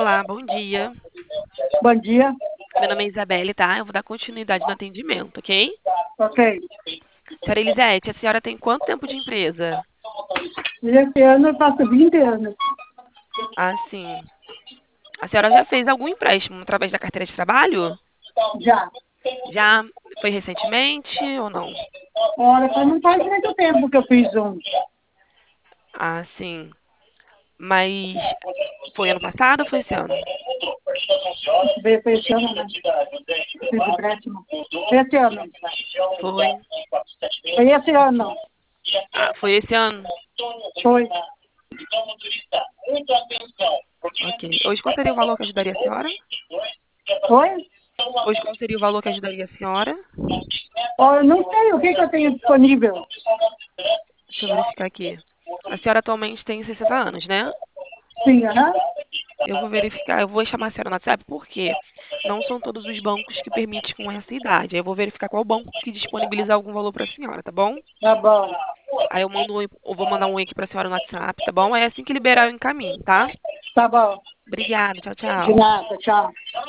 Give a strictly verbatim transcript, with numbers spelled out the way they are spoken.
Olá, bom dia. Bom dia. Meu nome é Isabelle, tá? Eu vou dar continuidade no atendimento, ok? Ok. Senhora Elisete, a senhora tem quanto tempo de empresa? E esse ano eu faço vinte anos. Ah, sim. A senhora já fez algum empréstimo através da carteira de trabalho? Já. Já foi recentemente ou não? Olha, só não faz muito tempo que eu fiz um. Ah, sim. Mas foi ano passado ou foi esse ano? Veio foi esse ano, né? Fiz empréstimo. Esse ano. Foi. Foi esse ano. Ah, foi esse ano? Foi. Ok. Hoje qual seria o valor que ajudaria a senhora? Foi? Hoje qual seria o valor que ajudaria a senhora? Olha, eu não sei o que, que eu tenho disponível. Deixa eu verificar aqui. A senhora atualmente tem sessenta anos, né? Sim, aham. Eu vou verificar, eu vou chamar a senhora no WhatsApp, porque não são todos os bancos que permitem com essa idade. Aí eu vou verificar qual banco que disponibiliza algum valor para a senhora, tá bom? Tá bom. Aí eu mando um, eu vou mandar um link para a senhora no WhatsApp, tá bom? Aí assim que liberar eu encaminho, tá? Tá bom. Obrigada, tchau, De tchau. nada, tchau.